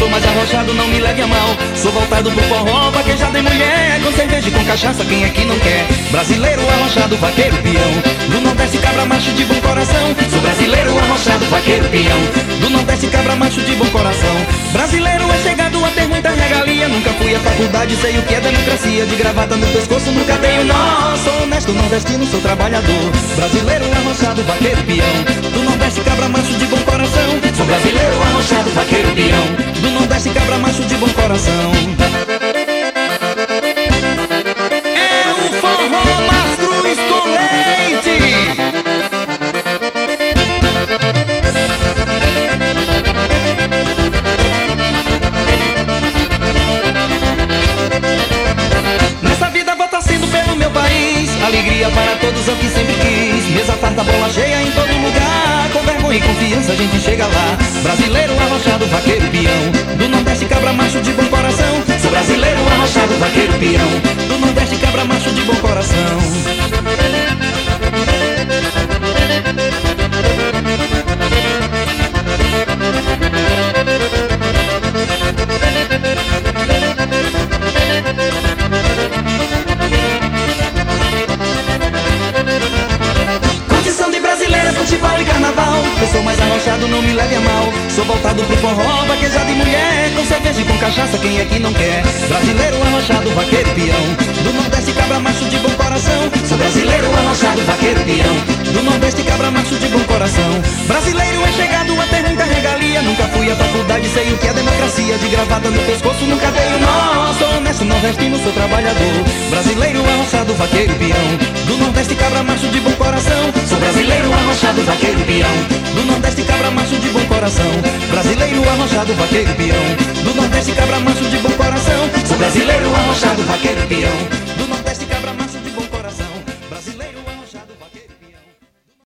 sou mais arrojado, não me leve a mal. Sou voltado pro forró, vaquejado em mulher, com cerveja e com cachaça, quem é que não quer? Brasileiro arrochado, vaqueiro peão, do Nordeste cabra macho de bom coração. Sou brasileiro arrochado, vaqueiro peão, do Nordeste cabra macho de bom coração. Brasileiro é chegado a ter muita regalia, nunca fui à faculdade, sei o que é democracia. De gravata no pescoço, nunca dei o nó. Sou honesto, nordestino, sou trabalhador. Brasileiro arrochado, vaqueiro peão, do Nordeste cabra macho de bom coração. Sou brasileiro arrochado, vaqueiro peão, do Nordeste cabra macho de bom coração. É o forró Mastruz com leite. Nessa vida vou torcendo pelo meu país, alegria para todos é o que sempre quis. Mesa farta, bola cheia em todo lugar, com vergonha e confiança a gente chega lá. Brasileiro arrochado, vaqueiro peão, do Nordeste cabra macho de bom coração. Sou brasileiro arrochado, vaqueiro peão, do Nordeste cabra macho de bom coração. Futebol e carnaval, eu sou mais arrochado, não me leve a mal. Sou voltado pro forró, vaquejado e mulher, com cerveja e com cachaça, quem é que não quer? Brasileiro arrochado, vaqueiro peão, do Nordeste cabra macho de bom coração. Sou brasileiro arrochado, vaqueiro peão, do Nordeste cabra macho de bom coração. Brasileiro é chegado a ter muita regalia, nunca fui à faculdade, sei o que é democracia. De gravata no pescoço, nunca dei o nó. Sou honesto, nordestino, sou trabalhador. Brasileiro arrochado, vaqueiro peão, do Nordeste cabra macho de bom coração. Sou brasileiro arrochado, vaqueiro peão, do Nordeste cabra macho de bom coração. Brasileiro arrochado, vaqueiro peão, do Nordeste cabra macho de bom coração. Sou brasileiro arrochado, vaqueiro peão,